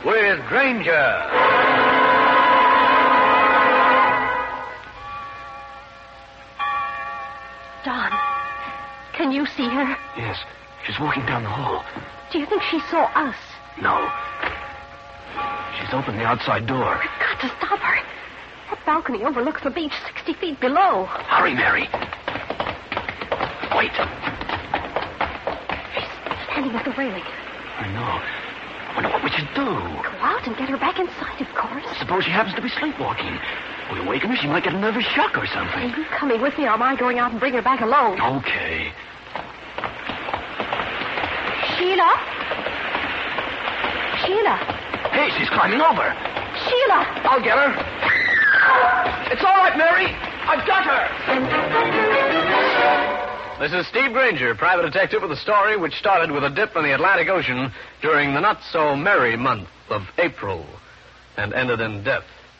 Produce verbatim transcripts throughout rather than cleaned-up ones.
with Granger. Don, can you see her? Yes, she's walking down the hall. Do you think she saw us? No. She's opened the outside door. We've got to stop her. That balcony overlooks the beach sixty feet below. Hurry, Mary. Wait. She's standing at the railing. I know. I wonder what we should do. Go out and get her back inside, of course. Suppose she happens to be sleepwalking. We awaken her, she might get a nervous shock or something. Are you coming with me, or am I going out and bring her back alone? Okay. Sheila? Sheila? Hey, she's climbing over. Sheila! I'll get her. It's all right, Mary. I've got her. This is Steve Granger, private detective, with a story which started with a dip in the Atlantic Ocean during the not-so-merry month of April and ended in death.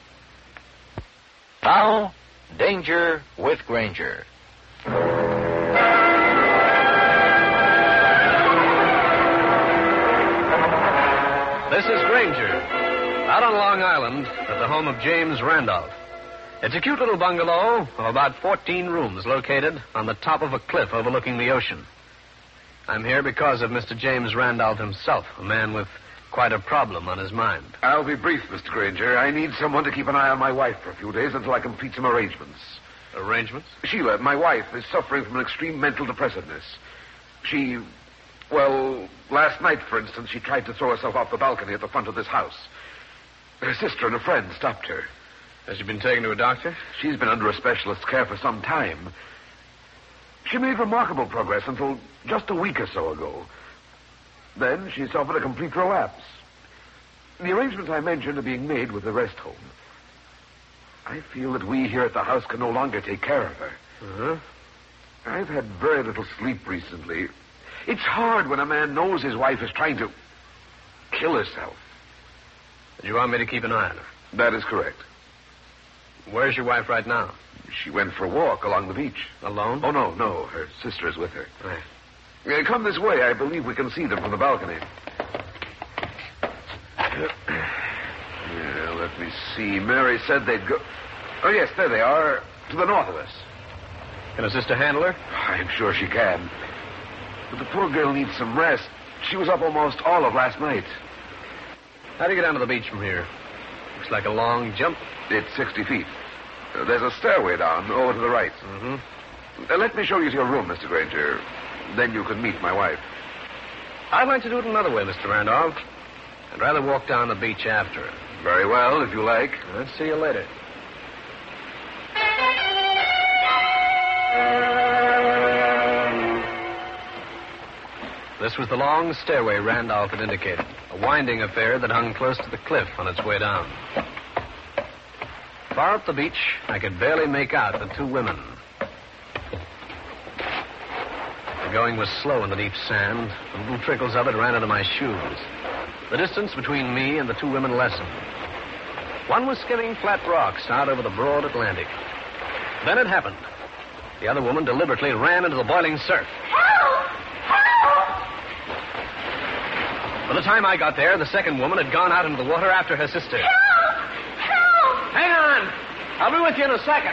Now, Danger with Granger. This is Granger, out on Long Island at the home of James Randolph. It's a cute little bungalow of about fourteen rooms located on the top of a cliff overlooking the ocean. I'm here because of Mister James Randolph himself, a man with quite a problem on his mind. I'll be brief, Mister Granger. I need someone to keep an eye on my wife for a few days until I complete some arrangements. Arrangements? Sheila, my wife, is suffering from an extreme mental depressiveness. She, well, last night, for instance, she tried to throw herself off the balcony at the front of this house. Her sister and a friend stopped her. Has she been taken to a doctor? She's been under a specialist's care for some time. She made remarkable progress until just a week or so ago. Then she suffered a complete relapse. The arrangements I mentioned are being made with the rest home. I feel that we here at the house can no longer take care of her. Uh-huh. I've had very little sleep recently. It's hard when a man knows his wife is trying to kill herself. Do you want me to keep an eye on her? That is correct. Where's your wife right now? She went for a walk along the beach. Alone? Oh, no, no. Her sister is with her. Right. Uh, come this way. I believe we can see them from the balcony. Yeah, let me see. Mary said they'd go... Oh, yes, there they are, to the north of us. Can her sister handle her? I'm sure she can. But the poor girl needs some rest. She was up almost all of last night. How do you get down to the beach from here? Looks like a long jump. It's sixty feet. Uh, there's a stairway down over to the right. Mm-hmm. Uh, let me show you to your room, Mister Granger. Then you can meet my wife. I'd like to do it another way, Mister Randolph. I'd rather walk down the beach after her. Very well, if you like. I'll see you later. This was the long stairway Randolph had indicated, a winding affair that hung close to the cliff on its way down. Far up the beach, I could barely make out the two women. The going was slow in the deep sand. The little trickles of it ran into my shoes. The distance between me and the two women lessened. One was skimming flat rocks out over the broad Atlantic. Then it happened. The other woman deliberately ran into the boiling surf. Help! Help! By the time I got there, the second woman had gone out into the water after her sister. Help! Help! Hang on! I'll be with you in a second.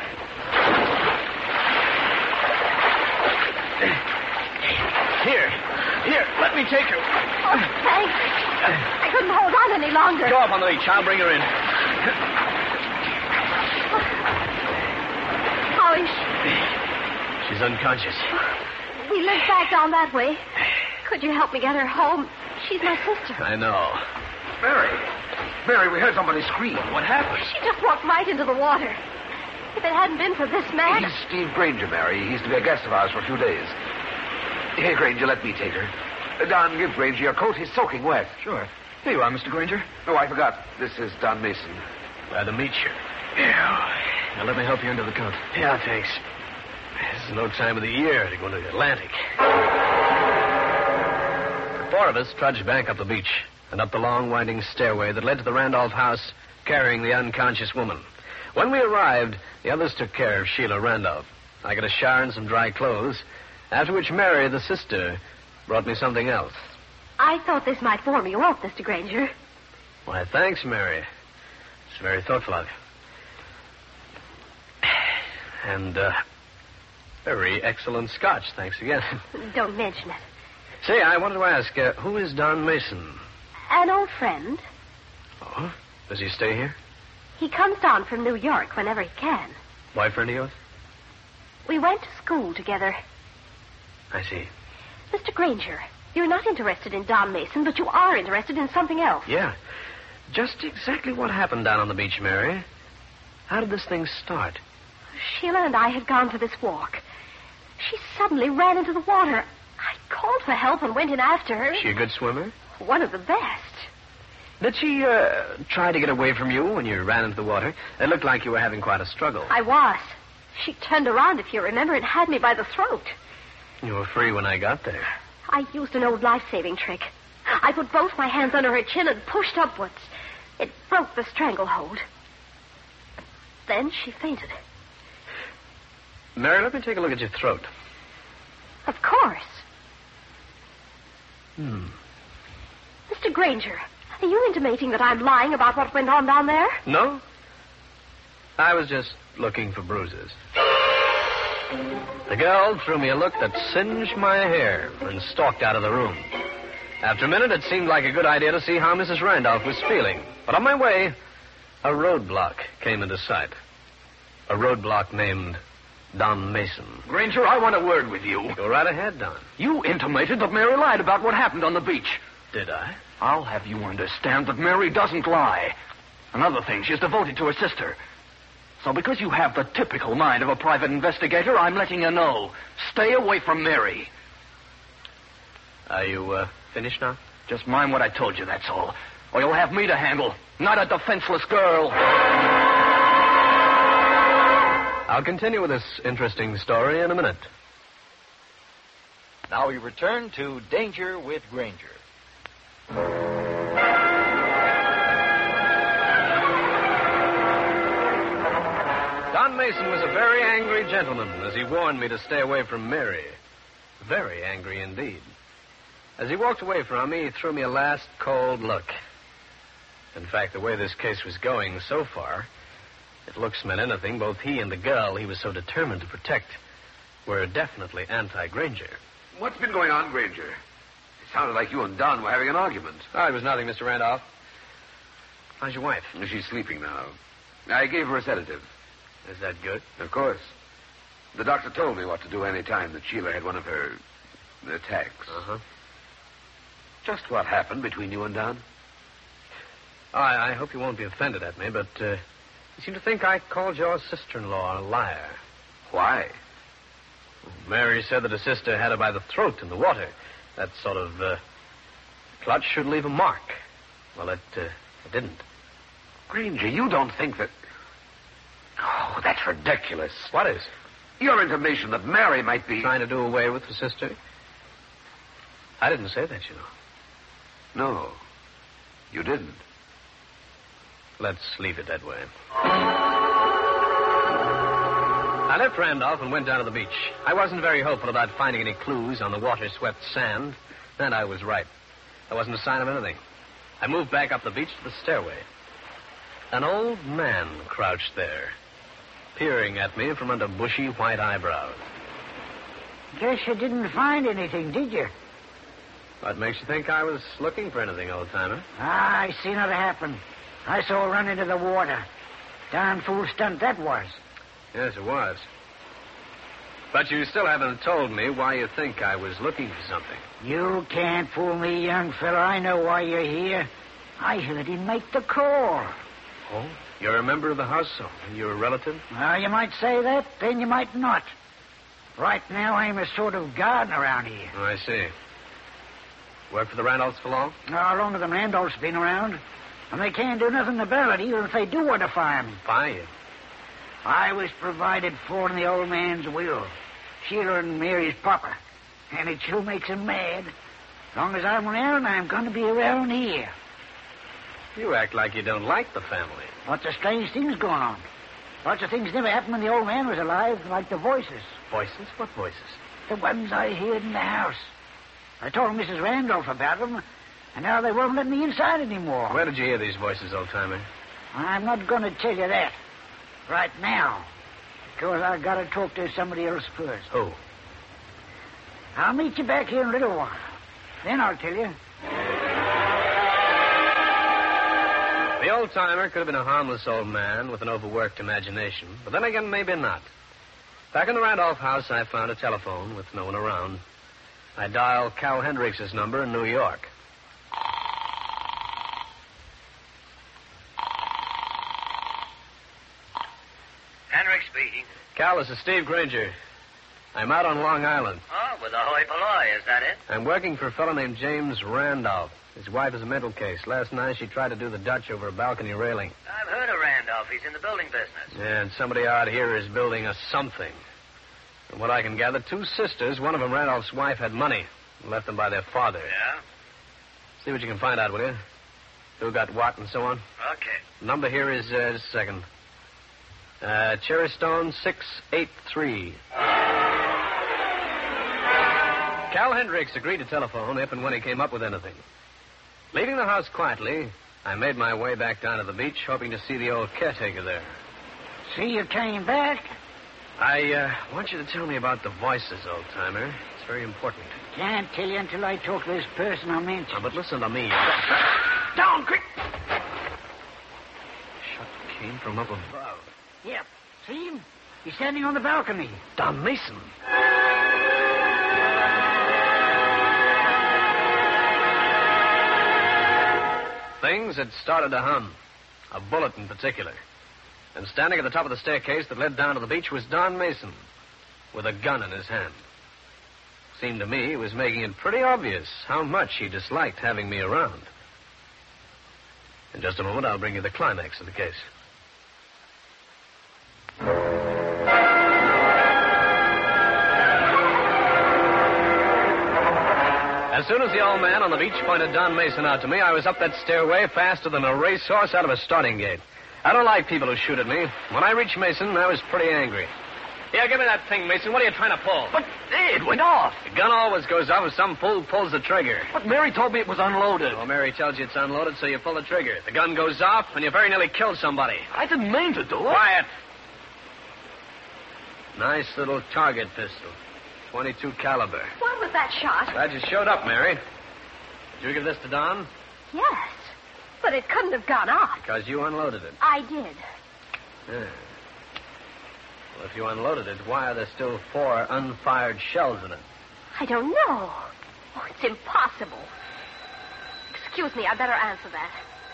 Here. Here, let me take her. Oh, thanks. I couldn't hold on any longer. Go up on the beach. I'll bring her in. How is she? She's unconscious. We live back down that way. Could you help me get her home? She's my sister. I know. Mary. Mary, we heard somebody scream. What happened? She just walked right into the water. If it hadn't been for this man... He's Steve Granger, Mary. He's to be a guest of ours for a few days. Here, Granger, let me take her. Uh, Don, give Granger your coat. He's soaking wet. Sure. Here you are, Mister Granger. Oh, I forgot. This is Don Mason. Glad to meet you. Yeah. Now let me help you into the coat. Yeah, thanks. This is no time of the year to go to the Atlantic. The four of us trudged back up the beach and up the long, winding stairway that led to the Randolph house, carrying the unconscious woman. When we arrived, the others took care of Sheila Randolph. I got a shower and some dry clothes, after which Mary, the sister, brought me something else. I thought this might warm you up, Mister Granger. Why, thanks, Mary. It's very thoughtful of you. And, uh, very excellent scotch. Thanks again. Don't mention it. Say, I wanted to ask, uh, who is Don Mason? An old friend. Oh? Does he stay here? He comes down from New York whenever he can. Boyfriend of yours? We went to school together. I see. Mister Granger, you're not interested in Don Mason, but you are interested in something else. Yeah. Just exactly what happened down on the beach, Mary. How did this thing start? Sheila and I had gone for this walk. She suddenly ran into the water. I called for help and went in after her. Is she a good swimmer? One of the best. Did she, uh, try to get away from you when you ran into the water? It looked like you were having quite a struggle. I was. She turned around, if you remember, and had me by the throat. You were free when I got there. I used an old life-saving trick. I put both my hands under her chin and pushed upwards. It broke the stranglehold. Then she fainted. Mary, let me take a look at your throat. Of course. Hmm. Mister Granger, are you intimating that I'm lying about what went on down there? No. I was just looking for bruises. The girl threw me a look that singed my hair and stalked out of the room. After a minute, it seemed like a good idea to see how Missus Randolph was feeling. But on my way, a roadblock came into sight. A roadblock named Don Mason. Granger, I want a word with you. Go right ahead, Don. You intimated that Mary lied about what happened on the beach. Did I? I'll have you understand that Mary doesn't lie. Another thing, she's devoted to her sister. So because you have the typical mind of a private investigator, I'm letting you know. Stay away from Mary. Are you, uh, finished now? Just mind what I told you, that's all. Or you'll have me to handle, not a defenseless girl. I'll continue with this interesting story in a minute. Now we return to Danger with Granger. Don Mason was a very angry gentleman as he warned me to stay away from Mary. Very angry indeed. As he walked away from me, he threw me a last cold look. In fact, the way this case was going so far, it looks meant anything. Both he and the girl he was so determined to protect were definitely anti-Granger. What's been going on, Granger? It sounded like you and Don were having an argument. Oh, it was nothing, Mister Randolph. How's your wife? She's sleeping now. I gave her a sedative. Is that good? Of course. The doctor told me what to do any time that Sheila had one of her attacks. Uh-huh. Just what happened between you and Don? I, I hope you won't be offended at me, but uh, you seem to think I called your sister-in-law a liar. Why? Mary said that her sister had her by the throat in the water. That sort of uh, clutch should leave a mark. Well, it, uh, it didn't. Granger, you don't think that... Oh, that's ridiculous. What is? Your intimation that Mary might be... Trying to do away with her sister? I didn't say that, you know. No, you didn't. Let's leave it that way. I left Randolph and went down to the beach. I wasn't very hopeful about finding any clues on the water-swept sand, and I was right. There wasn't a sign of anything. I moved back up the beach to the stairway. An old man crouched there, peering at me from under bushy white eyebrows. Guess you didn't find anything, did you? What makes you think I was looking for anything, old-timer? Ah, I seen it happen. I saw her run into the water. Darn fool stunt that was. Yes, it was. But you still haven't told me why you think I was looking for something. You can't fool me, young fella. I know why you're here. I heard him make the call. Oh? You're a member of the house, so you're a relative? Well, you might say that, then you might not. Right now, I'm a sort of gardener around here. Oh, I see. Work for the Randolphs for long? No, longer than Randolph's been around. And they can't do nothing about it, even if they do want to fire me. Fire you? I was provided for in the old man's will. Sheila and Mary's papa. And it sure makes him mad. As long as I'm around, I'm going to be around here. You act like you don't like the family. Lots of strange things going on. Lots of things never happened when the old man was alive, like the voices. Voices? What voices? The ones I heard in the house. I told Missus Randolph about them, And now they won't let me inside anymore. Where did you hear these voices, old-timer? I'm not going to tell you that right now, because I've got to talk to somebody else first. Who? I'll meet you back here in a little while. Then I'll tell you. The old-timer could have been a harmless old man with an overworked imagination, but then again, maybe not. Back in the Randolph house, I found a telephone with no one around. I dialed Cal Hendricks' number in New York. Hendricks speaking. Cal, this is Steve Granger. I'm out on Long Island. Oh, with a hoi polloi, is that it? I'm working for a fellow named James Randolph. His wife is a mental case. Last night she tried to do the Dutch over a balcony railing. I've heard of Randolph. He's in the building business. Yeah, and somebody out here is building a something. From what I can gather, two sisters, one of them, Randolph's wife, had money left them by their father. Yeah? See what you can find out, will you? Who got what and so on? Okay. Number here is, uh, just a second. Uh, Cherry Stone six eight three. Cal Hendricks agreed to telephone if and when he came up with anything. Leaving the house quietly, I made my way back down to the beach, hoping to see the old caretaker there. See, you came back? I uh, want you to tell me about the voices, old-timer. It's very important. Can't tell you until I talk to this person I mentioned. Now, but listen to me. Down, quick! Shot came from up above. Yep. See him? He's standing on the balcony. Don Mason. Things had started to hum. A bullet in particular. And standing at the top of the staircase that led down to the beach was Don Mason, with a gun in his hand. Seemed to me he was making it pretty obvious how much he disliked having me around. In just a moment, I'll bring you the climax of the case. As soon as the old man on the beach pointed Don Mason out to me, I was up that stairway faster than a racehorse out of a starting gate. I don't like people who shoot at me. When I reached Mason, I was pretty angry. Here, give me that thing, Mason. What are you trying to pull? But it went off. The gun always goes off if some fool pulls the trigger. But Mary told me it was unloaded. Well, Mary tells you it's unloaded, so you pull the trigger. The gun goes off, and you very nearly killed somebody. I didn't mean to do it. Quiet. Nice little target pistol. twenty-two caliber. What was that shot? Glad you showed up, Mary. Did you give this to Don? Yes, but it couldn't have gone off. Because you unloaded it. I did. Yeah. Well, if you unloaded it, why are there still four unfired shells in it? I don't know. Oh, it's impossible. Excuse me, I better answer that.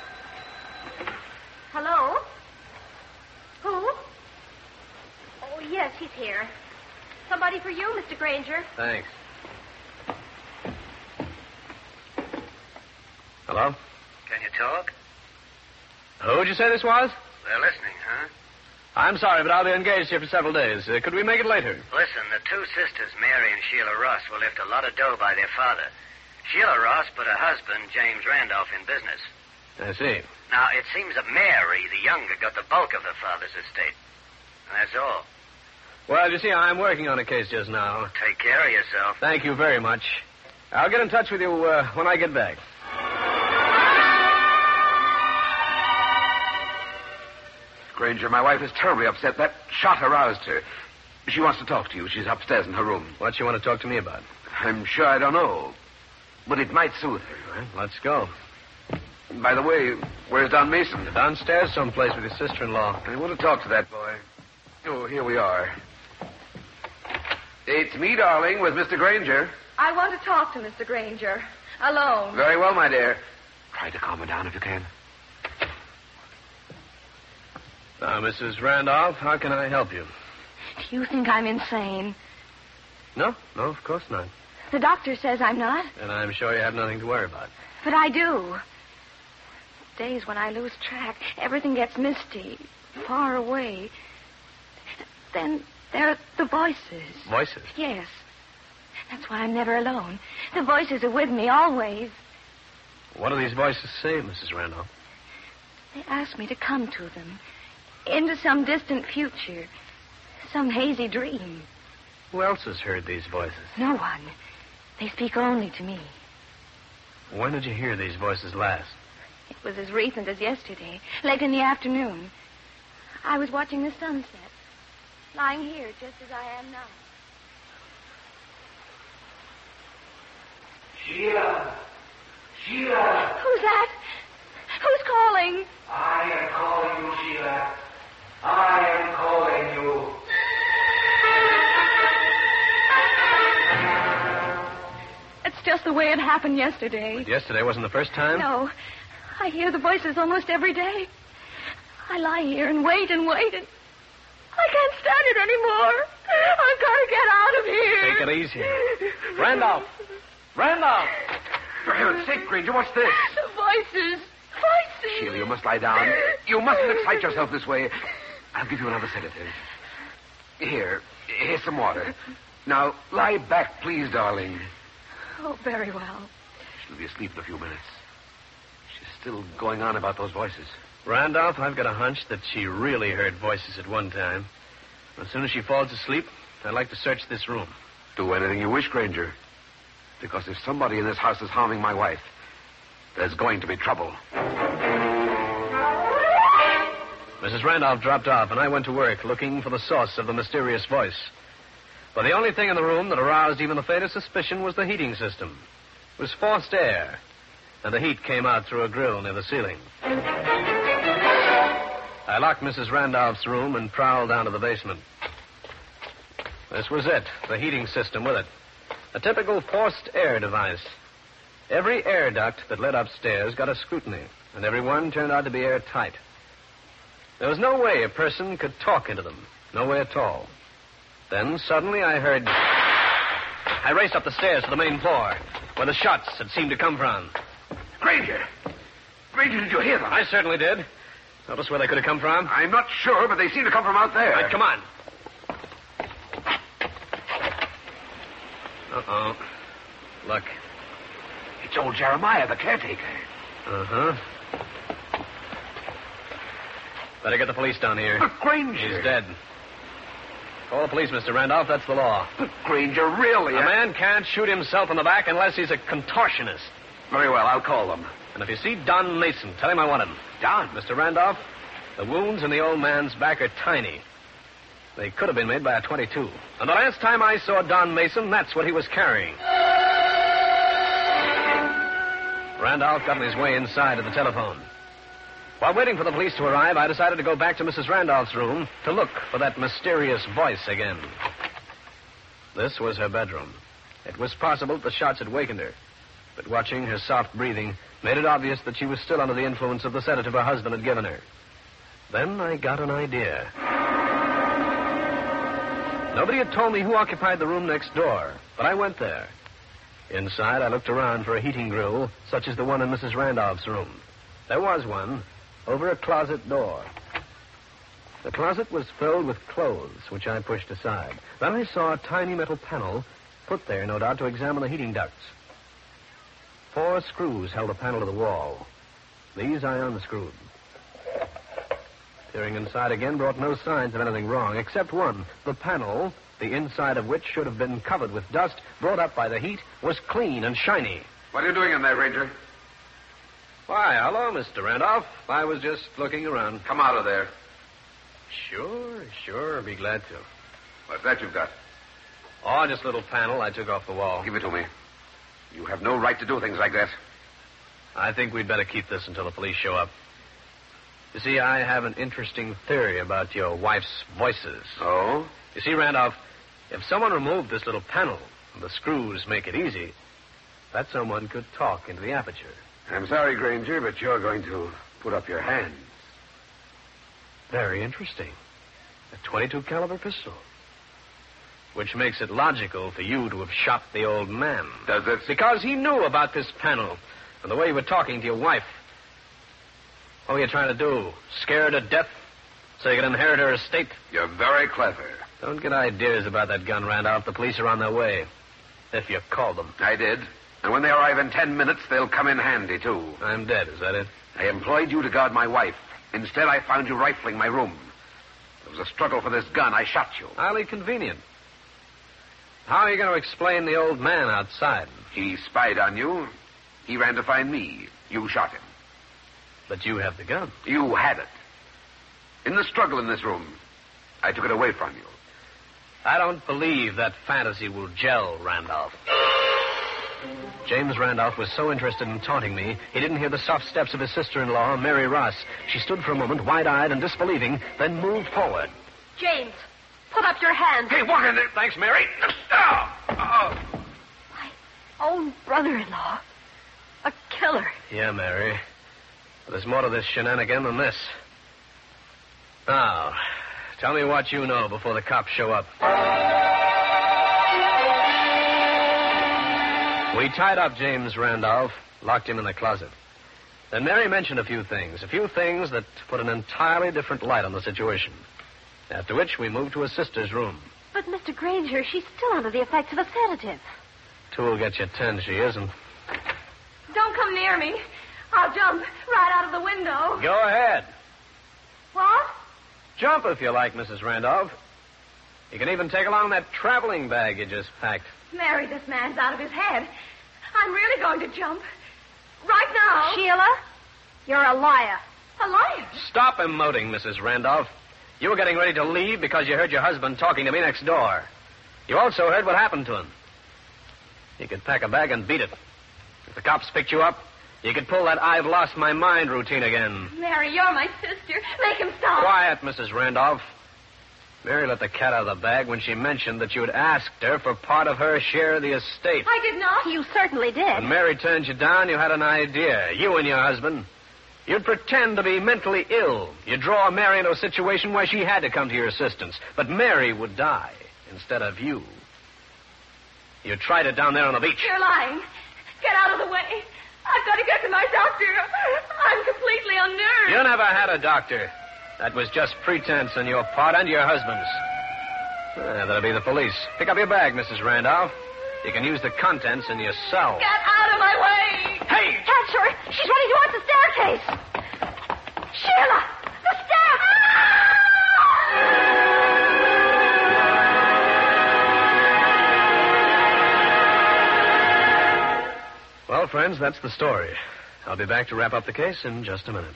Hello? Who? Oh, yes, he's here. Somebody for you, Mister Granger. Thanks. Hello? Can you talk? Who'd you say this was? They're listening, huh? I'm sorry, but I'll be engaged here for several days. Uh, could we make it later? Listen, the two sisters, Mary and Sheila Ross, will lift a lot of dough by their father. Sheila Ross put her husband, James Randolph, in business. I see. Now, it seems that Mary, the younger, got the bulk of her father's estate. And that's all. Well, you see, I'm working on a case just now. Take care of yourself. Thank you very much. I'll get in touch with you uh, when I get back. Granger, my wife is terribly upset. That shot aroused her. She wants to talk to you. She's upstairs in her room. What you want to talk to me about? I'm sure I don't know. But it might soothe her. Well, let's go. By the way, where's Don Mason? Downstairs someplace with your sister-in-law. I want to talk to that boy. Oh, here we are. It's me, darling, with Mister Granger. I want to talk to Mister Granger. Alone. Very well, my dear. Try to calm her down if you can. Now, Missus Randolph, how can I help you? Do you think I'm insane? No, no, of course not. The doctor says I'm not. And I'm sure you have nothing to worry about. But I do. Days when I lose track, everything gets misty, far away. Then there are the voices. Voices? Yes. That's why I'm never alone. The voices are with me always. What do these voices say, Missus Randolph? They ask me to come to them. Into some distant future. Some hazy dream. Who else has heard these voices? No one. They speak only to me. When did you hear these voices last? It was as recent as yesterday, late in the afternoon. I was watching the sunset, lying here just as I am now. Sheila! Sheila! Who's that? Who's calling? I am calling you, Sheila. I am calling you. It's just the way it happened yesterday. But yesterday wasn't the first time? No. I hear the voices almost every day. I lie here and wait and wait, and I can't stand it anymore. I've got to get out of here. Take it easy. Randolph! Randolph! For heaven's sake, Granger, what's this? The voices. Voices. Sheila, you must lie down. You mustn't excite yourself this way. I'll give you another sedative. Here, here's some water. Now, lie back, please, darling. Oh, very well. She'll be asleep in a few minutes. She's still going on about those voices. Randolph, I've got a hunch that she really heard voices at one time. As soon as she falls asleep, I'd like to search this room. Do anything you wish, Granger. Because if somebody in this house is harming my wife, there's going to be trouble. Missus Randolph dropped off, and I went to work looking for the source of the mysterious voice. But the only thing in the room that aroused even the faintest suspicion was the heating system. It was forced air, and the heat came out through a grill near the ceiling. I locked Missus Randolph's room and prowled down to the basement. This was it, the heating system with it. A typical forced air device. Every air duct that led upstairs got a scrutiny, and every one turned out to be airtight. There was no way a person could talk into them. No way at all. Then suddenly I heard... I raced up the stairs to the main floor, where the shots had seemed to come from. Granger! Granger, did you hear them? I certainly did. Notice where they could have come from? I'm not sure, but they seem to come from out there. Right, come on. Uh-oh. Look. It's old Jeremiah, the caretaker. Uh-huh. Better get the police down here. But Granger... He's dead. Call the police, Mister Randolph. That's the law. But Granger, really... A I... man can't shoot himself in the back unless he's a contortionist. Very well, I'll call them. And if you see Don Mason, tell him I want him. Don? Mister Randolph, the wounds in the old man's back are tiny. They could have been made by a twenty-two. And the last time I saw Don Mason, that's what he was carrying. Randolph got on his way inside to the telephone. While waiting for the police to arrive, I decided to go back to Missus Randolph's room to look for that mysterious voice again. This was her bedroom. It was possible that the shots had wakened her, but watching her soft breathing made it obvious that she was still under the influence of the sedative her husband had given her. Then I got an idea. Nobody had told me who occupied the room next door, but I went there. Inside, I looked around for a heating grill, such as the one in Missus Randolph's room. There was one, over a closet door. The closet was filled with clothes, which I pushed aside. Then I saw a tiny metal panel, put there, no doubt, to examine the heating ducts. Four screws held the panel to the wall. These I unscrewed. Peering inside again brought no signs of anything wrong, except one. The panel, the inside of which should have been covered with dust, brought up by the heat, was clean and shiny. What are you doing in there, Ranger? Why, hello, Mister Randolph. I was just looking around. Come out of there. Sure, sure, I'd be glad to. What's that you've got? Oh, just a little panel I took off the wall. Give it to me. You have no right to do things like that. I think we'd better keep this until the police show up. You see, I have an interesting theory about your wife's voices. Oh? You see, Randolph, if someone removed this little panel, and the screws make it easy, that someone could talk into the aperture. I'm sorry, Granger, but you're going to put up your hands. Very interesting. A twenty-two caliber pistol. Which makes it logical for you to have shot the old man. Does it? Because he knew about this panel and the way you were talking to your wife. What were you trying to do? Scare her to death so you could inherit her estate? You're very clever. Don't get ideas about that gun, Randolph. The police are on their way. If you call them. I did. And when they arrive in ten minutes, they'll come in handy, too. I'm dead, is that it? I employed you to guard my wife. Instead, I found you rifling my room. There was a struggle for this gun. I shot you. Highly convenient. How are you going to explain the old man outside? He spied on you. He ran to find me. You shot him. But you have the gun. You had it. In the struggle in this room, I took it away from you. I don't believe that fantasy will gel, Randolph. James Randolph was so interested in taunting me, he didn't hear the soft steps of his sister-in-law, Mary Ross. She stood for a moment, wide-eyed and disbelieving, then moved forward. James, put up your hands. Hey, walk in there. Thanks, Mary. Oh, oh. My own brother-in-law. A killer. Yeah, Mary. But there's more to this shenanigan than this. Now, tell me what you know before the cops show up. We tied up James Randolph, locked him in the closet. Then Mary mentioned a few things, a few things that put an entirely different light on the situation. After which, we moved to her sister's room. But, Mister Granger, she's still under the effects of a sedative. Two will get you ten, she isn't. Don't come near me. I'll jump right out of the window. Go ahead. What? Jump if you like, Missus Randolph. You can even take along that traveling bag you just packed. Mary, this man's out of his head. I'm really going to jump. Right now. Sheila, you're a liar. A liar? Stop emoting, Missus Randolph. You were getting ready to leave because you heard your husband talking to me next door. You also heard what happened to him. You could pack a bag and beat it. If the cops picked you up, you could pull that I've lost my mind routine again. Mary, you're my sister. Make him stop. Quiet, Missus Randolph. Mary let the cat out of the bag when she mentioned that you had asked her for part of her share of the estate. I did not. You certainly did. When Mary turned you down, you had an idea. You and your husband. You'd pretend to be mentally ill. You'd draw Mary into a situation where she had to come to your assistance. But Mary would die instead of you. You tried it down there on the beach. You're lying. Get out of the way. I've got to get to my doctor. I'm completely unnerved. You never had a doctor. That was just pretense on your part and your husband's. Ah, that'll be the police. Pick up your bag, Missus Randolph. You can use the contents in your cell. Get out of my way. Hey! Catch her. She's running towards the staircase. Sheila, the steps. Well, friends, that's the story. I'll be back to wrap up the case in just a minute.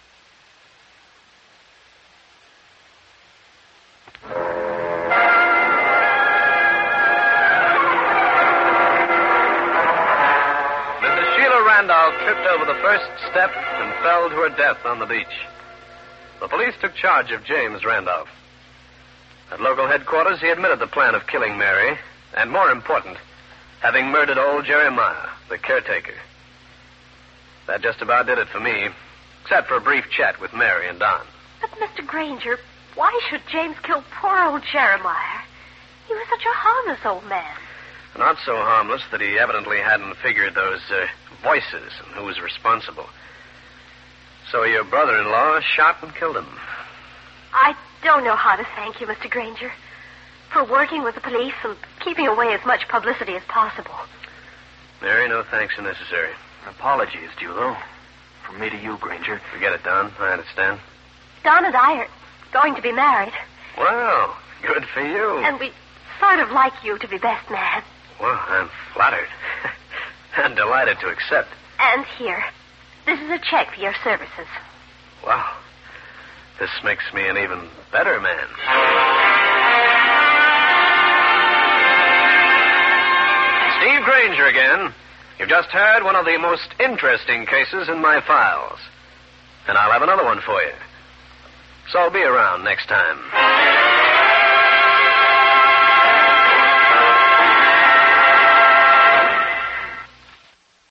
Tripped over the first step and fell to her death on the beach. The police took charge of James Randolph. At local headquarters, he admitted the plan of killing Mary, and more important, having murdered old Jeremiah, the caretaker. That just about did it for me, except for a brief chat with Mary and Don. But, Mister Granger, why should James kill poor old Jeremiah? He was such a harmless old man. Not so harmless that he evidently hadn't figured those uh, voices and who was responsible. So your brother-in-law shot and killed him. I don't know how to thank you, Mister Granger, for working with the police and keeping away as much publicity as possible. Mary, no thanks are necessary. An apology is due, though. From me to you, Granger. Forget it, Don. I understand. Don and I are going to be married. Well, good for you. And we sort of like you to be best man. Well, I'm flattered. And delighted to accept. And here. This is a check for your services. Wow. This makes me an even better man. Steve Granger again. You've just heard one of the most interesting cases in my files. And I'll have another one for you. So be around next time.